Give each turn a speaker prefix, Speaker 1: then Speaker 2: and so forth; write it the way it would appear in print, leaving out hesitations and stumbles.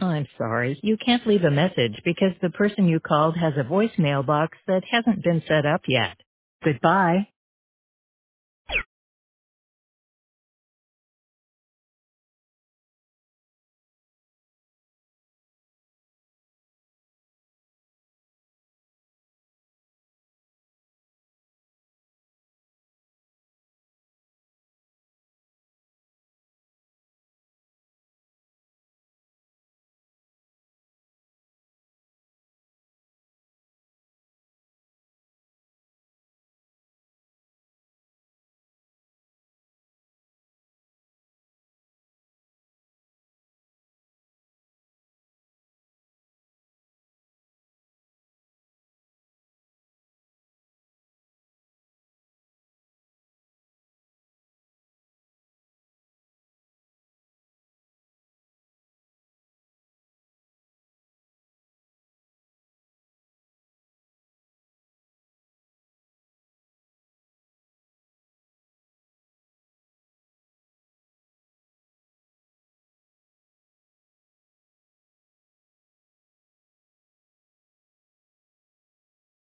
Speaker 1: I'm sorry, you can't leave a message because the person you called has a voicemail box that hasn't been set up yet. Goodbye.